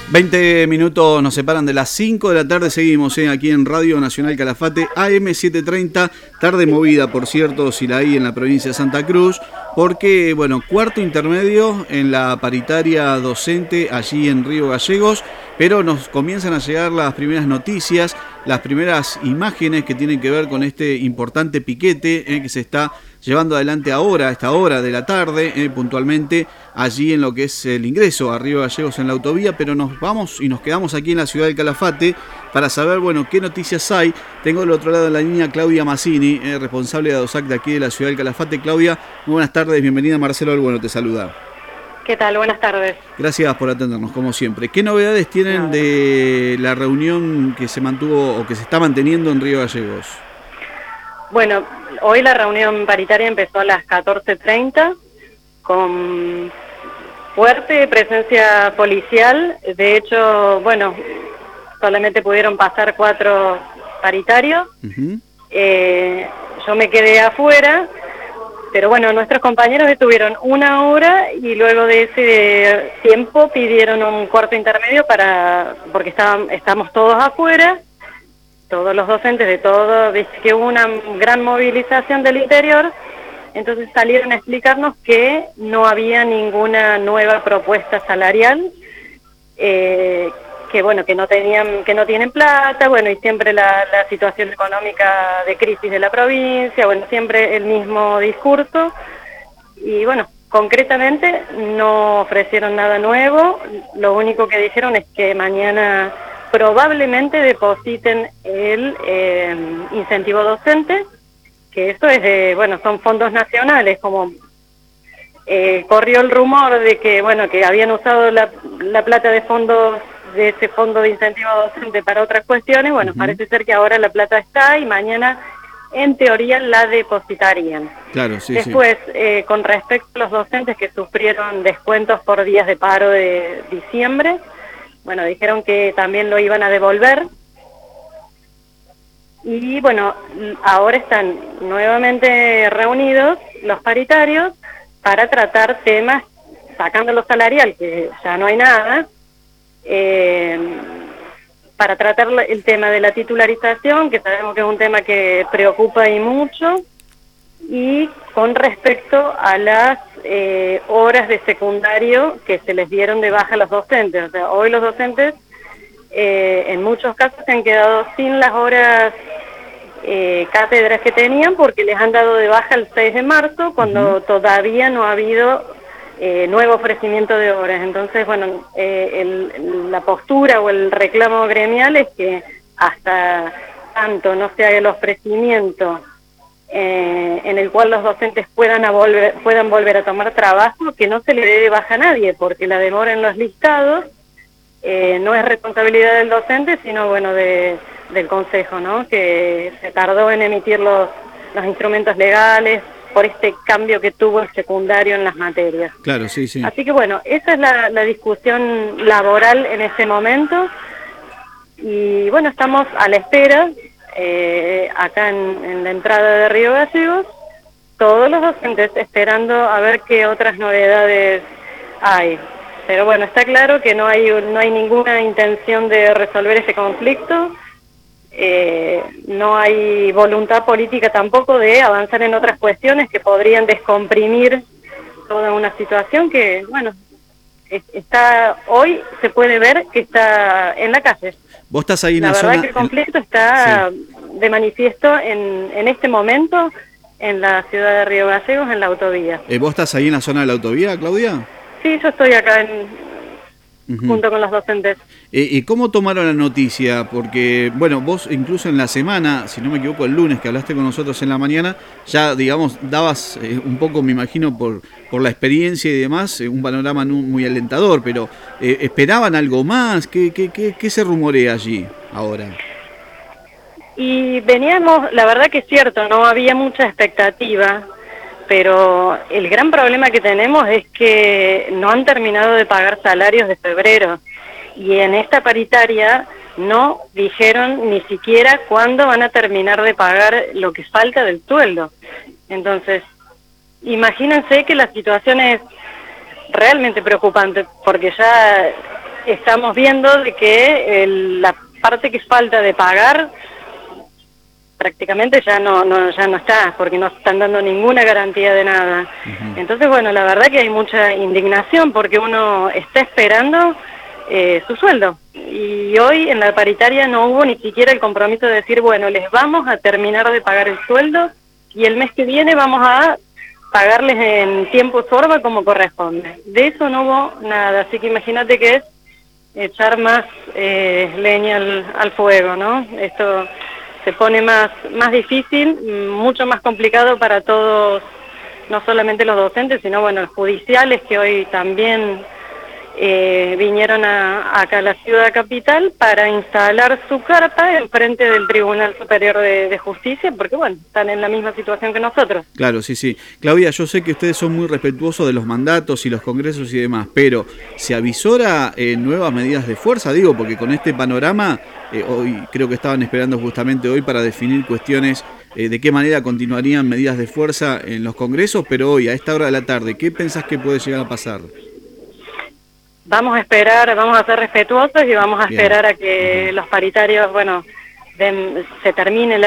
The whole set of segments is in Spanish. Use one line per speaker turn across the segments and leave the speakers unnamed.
20 minutos nos separan de las 5 de la tarde, seguimos aquí en Radio Nacional Calafate, AM 730, tarde movida, por cierto, si la hay en la provincia de Santa Cruz, porque, bueno, cuarto intermedio en la paritaria docente allí en Río Gallegos, pero nos comienzan a llegar las primeras noticias, las primeras imágenes que tienen que ver con este importante piquete que se está llevando adelante ahora, a esta hora de la tarde, puntualmente, allí en lo que es el ingreso a Río Gallegos en la autovía, pero nos vamos y nos quedamos aquí en la ciudad del Calafate para saber, bueno, qué noticias hay. Tengo del otro lado de la línea Claudia Mazzini, responsable de ADOSAC de aquí de la ciudad del Calafate. Claudia, muy buenas tardes, bienvenida. Marcelo Albueno te saluda.
¿Qué tal? Buenas tardes.
Gracias por atendernos, como siempre. ¿Qué novedades tienen de la reunión que se mantuvo o que se está manteniendo en Río Gallegos?
Bueno, hoy la reunión paritaria empezó a las 14:30 con fuerte presencia policial. De hecho, bueno, solamente pudieron pasar 4 paritarios. Yo me quedé afuera, pero bueno, nuestros compañeros estuvieron 1 hora y luego de ese tiempo pidieron un cuarto intermedio porque estamos todos afuera. Todos los docentes de todo, viste que hubo una gran movilización del interior, entonces salieron a explicarnos que no había ninguna nueva propuesta salarial, que bueno, que no tienen plata, bueno, y siempre la situación económica de crisis de la provincia, bueno, siempre el mismo discurso, y bueno, concretamente no ofrecieron nada nuevo. Lo único que dijeron es que mañana probablemente depositen el incentivo docente, que esto es son fondos nacionales, como corrió el rumor de que, bueno, que habían usado la plata de ese fondo de incentivo docente para otras cuestiones. Bueno, parece ser que ahora la plata está y mañana, en teoría, la depositarían.
Claro, sí.
Después, con respecto a los docentes que sufrieron descuentos por días de paro de diciembre, bueno, dijeron que también lo iban a devolver. Y bueno, ahora están nuevamente reunidos los paritarios para tratar temas, sacando lo salarial, que ya no hay nada, para tratar el tema de la titularización, que sabemos que es un tema que preocupa y mucho, y con respecto a las horas de secundario que se les dieron de baja a los docentes. O sea, hoy los docentes en muchos casos se han quedado sin las horas cátedras que tenían porque les han dado de baja el 6 de marzo cuando todavía no ha habido nuevo ofrecimiento de horas. Entonces, bueno, la postura o el reclamo gremial es que hasta tanto no se haga el ofrecimiento en el cual los docentes puedan volver a tomar trabajo, que no se le dé de baja a nadie, porque la demora en los listados no es responsabilidad del docente, sino bueno del consejo, ¿no? Que se tardó en emitir los instrumentos legales por este cambio que tuvo el secundario en las materias.
Claro, sí.
Así que bueno, esa es la discusión laboral en este momento, y bueno, estamos a la espera. Acá en la entrada de Río Gallegos, todos los docentes esperando a ver qué otras novedades hay. Pero bueno, está claro que no hay ninguna intención de resolver ese conflicto, no hay voluntad política tampoco de avanzar en otras cuestiones que podrían descomprimir toda una situación que, bueno, hoy se puede ver que está en la calle.
Vos estás ahí en
la
la
verdad
zona...
que el conflicto está de manifiesto en este momento en la ciudad de Río Gallegos, en la autovía.
¿Vos estás ahí en la zona de la autovía, Claudia?
Sí, yo estoy acá junto con los docentes.
¿Y cómo tomaron la noticia? Porque, bueno, vos incluso en la semana, si no me equivoco, el lunes que hablaste con nosotros en la mañana, ya, digamos, dabas un poco, me imagino, por la experiencia y demás, un panorama muy alentador, pero ¿esperaban algo más? ¿Qué se rumorea allí ahora?
Y veníamos, la verdad que es cierto, no había mucha expectativa, pero el gran problema que tenemos es que no han terminado de pagar salarios de febrero, y en esta paritaria no dijeron ni siquiera cuándo van a terminar de pagar lo que falta del sueldo. Entonces, imagínense que la situación es realmente preocupante, porque ya estamos viendo de que la parte que falta de pagar prácticamente ya no está, porque no están dando ninguna garantía de nada. Entonces, bueno, la verdad que hay mucha indignación porque uno está esperando su sueldo. Y hoy en la paritaria no hubo ni siquiera el compromiso de decir, bueno, les vamos a terminar de pagar el sueldo y el mes que viene vamos a pagarles en tiempo sorba como corresponde. De eso no hubo nada, así que imagínate que es echar más leña al fuego, ¿no? Esto se pone más difícil, mucho más complicado para todos, no solamente los docentes, sino bueno, los judiciales que hoy también vinieron acá a la ciudad capital para instalar su carpa enfrente del Tribunal Superior de Justicia, porque bueno, están en la misma situación que nosotros.
Claro, sí, sí. Claudia, yo sé que ustedes son muy respetuosos de los mandatos y los congresos y demás, pero ¿se avisora nuevas medidas de fuerza? Digo, porque con este panorama, hoy creo que estaban esperando justamente hoy para definir cuestiones de qué manera continuarían medidas de fuerza en los congresos, pero hoy, a esta hora de la tarde, ¿qué pensás que puede llegar a pasar?
Vamos a esperar, vamos a ser respetuosos y vamos a esperar a que los paritarios, bueno, se termine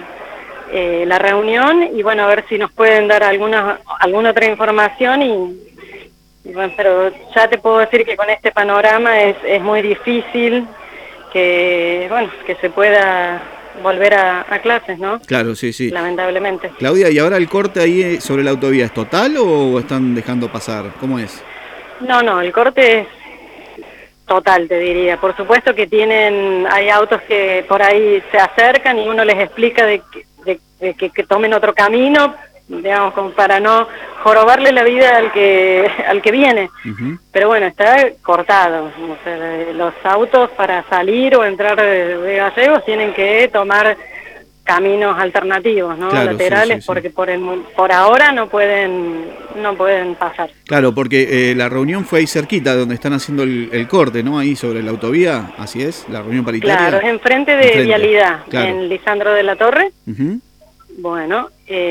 la reunión y bueno, a ver si nos pueden dar alguna otra información y bueno, pero ya te puedo decir que con este panorama es muy difícil que, bueno, que se pueda volver a clases, ¿no?
Claro, sí, sí.
Lamentablemente.
Claudia, ¿y ahora el corte ahí sobre la autovía es total o están dejando pasar? ¿Cómo es?
No, el corte es total, te diría. Por supuesto que hay autos que por ahí se acercan y uno les explica de que tomen otro camino, digamos, como para no jorobarle la vida al que viene. Pero bueno, está cortado. O sea, los autos para salir o entrar de Gallegos tienen que tomar caminos alternativos, ¿no?
Claro,
laterales, sí. Porque por ahora no pueden pasar.
Claro, porque la reunión fue ahí cerquita, donde están haciendo el corte, ¿no? Ahí sobre la autovía, así es, la reunión paritaria.
Claro, es enfrente de Vialidad, claro. En Lisandro de la Torre. Bueno,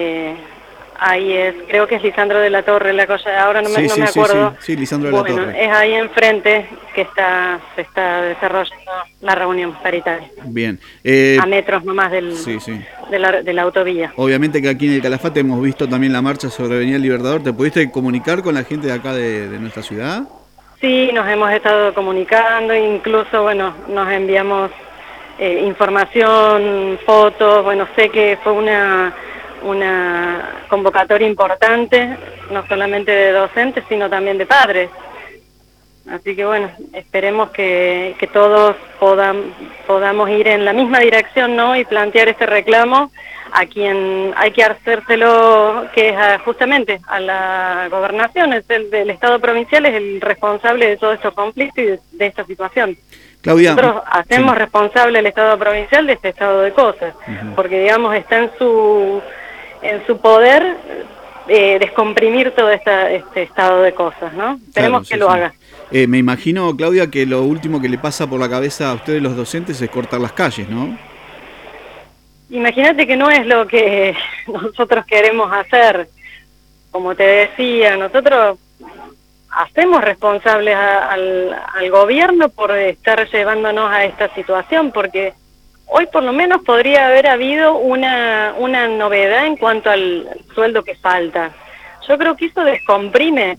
ahí creo que es Lisandro de la Torre, la cosa, ahora no me acuerdo.
Sí, Lisandro de la Torre.
Bueno, es ahí enfrente que se está desarrollando la reunión paritaria.
Bien.
A metros nomás de la autovía.
Obviamente que aquí en el Calafate hemos visto también la marcha sobre Avenida Libertador. ¿Te pudiste comunicar con la gente de acá de nuestra ciudad?
Sí, nos hemos estado comunicando, incluso, bueno, nos enviamos información, fotos, bueno, sé que fue una convocatoria importante, no solamente de docentes, sino también de padres. Así que bueno, esperemos que todos podamos ir en la misma dirección, ¿no? Y plantear este reclamo a quien hay que hacérselo, que es justamente a la gobernación, del Estado provincial, es el responsable de todos estos conflictos y de esta situación.
Claudia,
nosotros hacemos responsable al Estado provincial de este estado de cosas, porque digamos está en su poder descomprimir todo este estado de cosas, ¿no? Esperemos que lo haga.
Me imagino, Claudia, que lo último que le pasa por la cabeza a ustedes los docentes es cortar las calles, ¿no?
Imagínate que no es lo que nosotros queremos hacer. Como te decía, nosotros hacemos responsables al gobierno por estar llevándonos a esta situación, porque hoy por lo menos podría haber habido una novedad en cuanto al sueldo que falta. Yo creo que eso descomprime.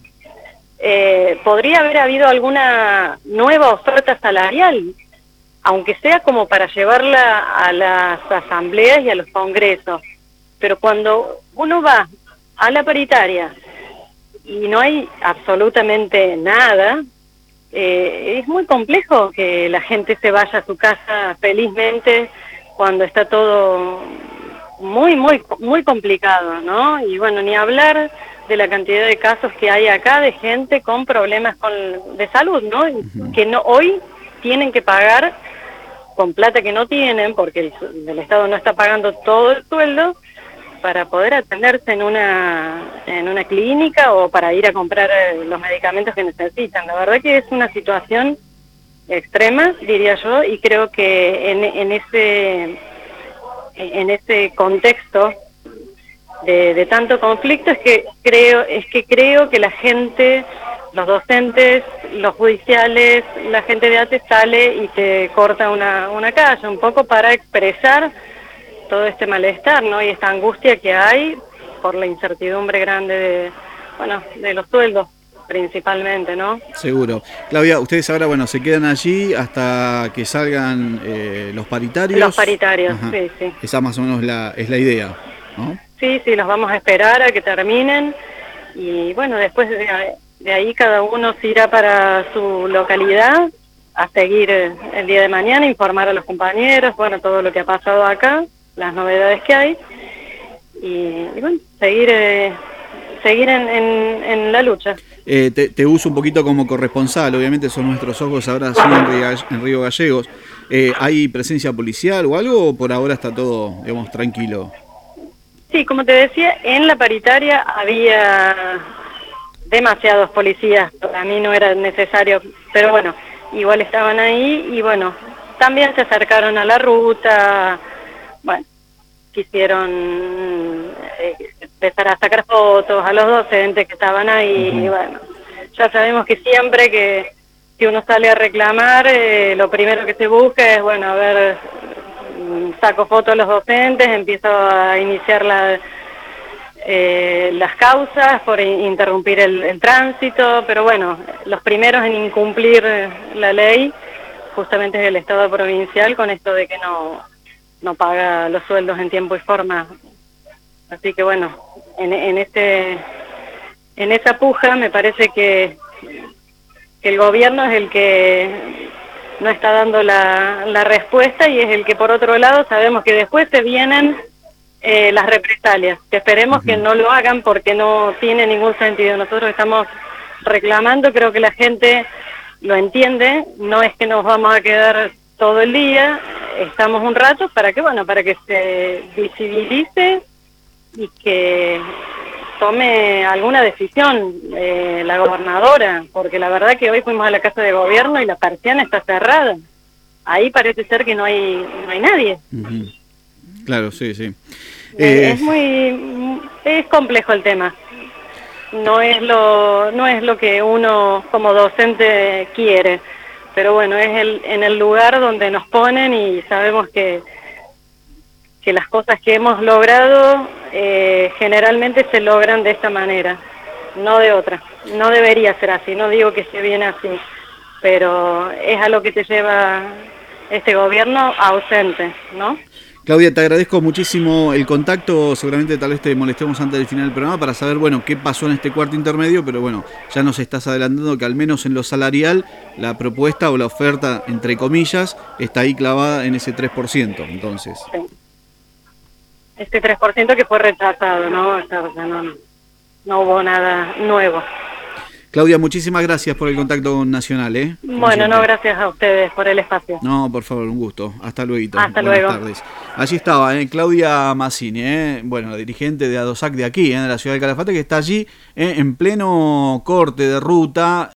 Podría haber habido alguna nueva oferta salarial, aunque sea como para llevarla a las asambleas y a los congresos. Pero cuando uno va a la paritaria y no hay absolutamente nada, es muy complejo que la gente se vaya a su casa felizmente cuando está todo muy complicado, ¿no? Y bueno, ni hablar de la cantidad de casos que hay acá de gente con problemas de salud, ¿no? Que hoy tienen que pagar con plata que no tienen, porque el Estado no está pagando todo el sueldo, para poder atenderse en una clínica o para ir a comprar los medicamentos que necesitan. La verdad que es una situación extrema, diría yo, y creo que en ese contexto de tanto conflicto es que creo que la gente los docentes, los judiciales, la gente de ATE sale y se corta una calle, un poco para expresar todo este malestar, ¿no? Y esta angustia que hay por la incertidumbre grande de los sueldos principalmente, ¿no?
Seguro. Claudia, ustedes ahora, bueno, se quedan allí hasta que salgan los paritarios.
Los paritarios,
Ajá.
sí, sí.
Esa más o menos es la idea, ¿no?
Sí, sí, los vamos a esperar a que terminen y bueno, después de ahí cada uno se irá para su localidad a seguir el día de mañana, informar a los compañeros, bueno, todo lo que ha pasado acá, las novedades que hay y bueno, seguir en la lucha.
Te uso un poquito como corresponsal, obviamente son nuestros ojos ahora sí en Río Gallegos. ¿Hay presencia policial o algo o por ahora está todo, digamos, tranquilo?
Sí, como te decía, en la paritaria había demasiados policías, para mí no era necesario, pero bueno, igual estaban ahí y bueno, también se acercaron a la ruta, bueno, quisieron empezar a sacar fotos a los docentes que estaban ahí, y bueno, ya sabemos que siempre que uno sale a reclamar, lo primero que se busca es, bueno, a ver, saco fotos a los docentes, empiezo a iniciar las causas por interrumpir el tránsito, pero bueno, los primeros en incumplir la ley justamente es el Estado provincial con esto de que no paga los sueldos en tiempo y forma. Así que bueno, en esa puja me parece que el gobierno es el que no está dando la respuesta y es el que por otro lado sabemos que después se vienen las represalias, que esperemos que no lo hagan porque no tiene ningún sentido. Nosotros estamos reclamando, creo que la gente lo entiende, no es que nos vamos a quedar todo el día, estamos un rato para que se visibilice y que tome alguna decisión la gobernadora, porque la verdad que hoy fuimos a la Casa de Gobierno y la persiana está cerrada. Ahí parece ser que no hay nadie.
Claro, sí, sí.
Es complejo el tema. No es lo que uno como docente quiere, pero bueno, es en el lugar donde nos ponen y sabemos que las cosas que hemos logrado generalmente se logran de esta manera, no de otra. No debería ser así, no digo que se viene así, pero es a lo que te lleva este gobierno ausente, ¿no?
Claudia, te agradezco muchísimo el contacto, seguramente tal vez te molestemos antes del final del programa para saber, bueno, qué pasó en este cuarto intermedio, pero bueno, ya nos estás adelantando que al menos en lo salarial la propuesta o la oferta, entre comillas, está ahí clavada en ese 3%, entonces.
Sí. Este 3% que fue rechazado, ¿no? O sea, no hubo nada nuevo.
Claudia, muchísimas gracias por el contacto nacional, ¿eh?
Bueno, no, gracias a ustedes por el espacio.
No, por favor, un gusto. Hasta luego.
Hasta
Buenas
luego.
tardes. Allí estaba, Claudia Mazzini, bueno, la dirigente de ADOSAC de aquí, de la ciudad de Calafate, que está allí en pleno corte de ruta.